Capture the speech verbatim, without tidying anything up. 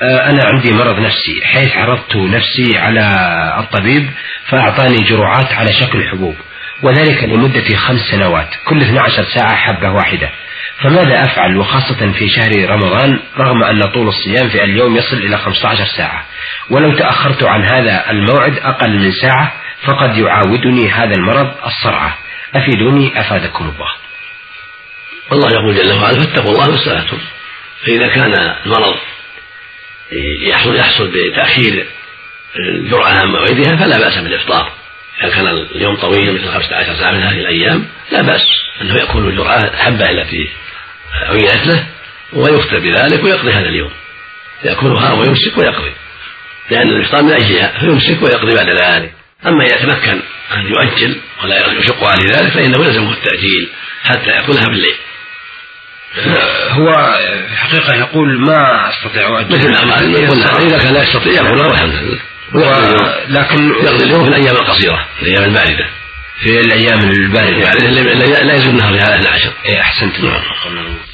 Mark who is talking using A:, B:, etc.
A: أنا عندي مرض نفسي حيث عرضت نفسي على الطبيب فأعطاني جرعات على شكل حبوب، وذلك لمدة خمس سنوات كل اثنتي عشرة ساعة حبة واحدة، فماذا أفعل وخاصة في شهر رمضان رغم أن طول الصيام في اليوم يصل إلى خمسة عشر ساعة، ولو تأخرت عن هذا الموعد أقل من ساعة فقد يعاودني هذا المرض الصرعة، أفيدوني أفادكم الله.
B: الله يقول جل وعلا فاتقوا الله ما استطعتم، فإذا كان المرض يحصل, يحصل بتأخير الجرعة عن موعدها فلا بأس بالإفطار. إذا كان اليوم طويل مثل خمسة عشر ساعة من هذه الأيام لا بأس أنه يأكل الجرعة حبة التي عينت له ويفطر بذلك ويقضي هذا اليوم، يأكلها ويمسك ويقضي، لأن الإفطار من أجلها فيمسك ويقضي بعد ذلك. أما إذا تمكن أن يؤجل ولا يشق عليه ذلك فإنه يلزمه التأجيل حتى يأكلها بالليل.
A: هو حقيقة يقول ما أستطيع أؤجل
B: مثل ما قلنا إذا كان لا يستطيع يقول والحمد لله،
A: لكن
B: يقضي اليوم في الأيام القصيرة الأيام الباردة
A: في الأيام الباردة
B: لا يزيد النهار في هذا اثنا عشر.
A: أحسنت.